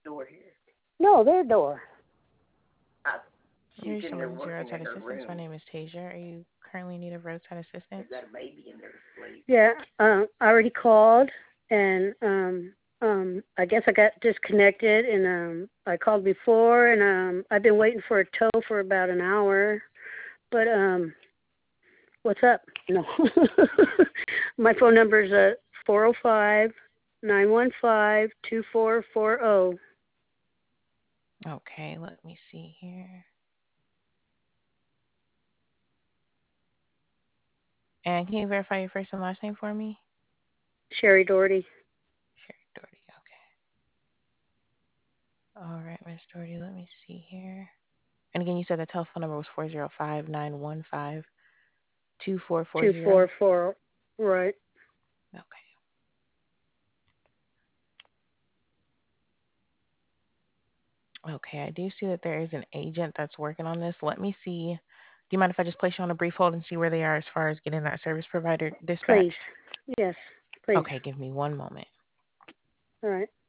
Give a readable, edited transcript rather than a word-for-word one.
door here. No, their door. She's You're in there someone's working roadside in her assistance. My room. name is Tasia. Are you currently in need of roadside Has assistance? got a baby in there asleep. Yeah, I already called, and I guess I got disconnected, and I called before, and I've been waiting for a tow for about an hour. But what's up? No, my phone number is 405-915-2440. Okay, let me see here. And can you verify your first and last name for me? Sherry Doherty. Sherry Doherty. Okay. All right, Miss Doherty. Let me see here. And again, you said the telephone number was 405-915-2440. 244. Right. Okay. Okay, I do see that there is an agent that's working on this. Let me see. Do you mind if I just place you on a brief hold and see where they are as far as getting that service provider Please. dispatched? Yes. Please. Okay, give me one moment. All right.